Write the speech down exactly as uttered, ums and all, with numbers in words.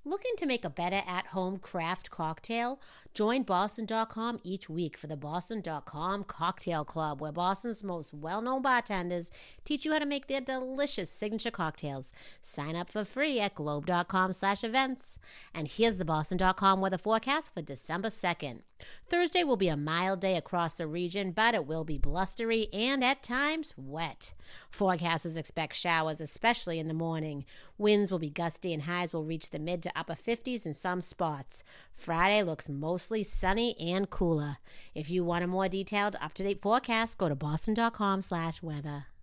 Looking to make a better at-home craft cocktail? Join Boston dot com each week for the Boston dot com Cocktail Club, where Boston's most well-known bartenders teach you how to make their delicious signature cocktails. Sign up for free at globe dot com slash events. And here's the Boston dot com weather forecast for December second. Thursday will be a mild day across the region, but it will be blustery and at times wet. Forecasters expect showers, especially in the morning. Winds will be gusty and highs will reach the mid to upper fifties in some spots. Friday looks mostly sunny and cooler. If you want a more detailed, up-to-date forecast, go to Boston dot com slash weather.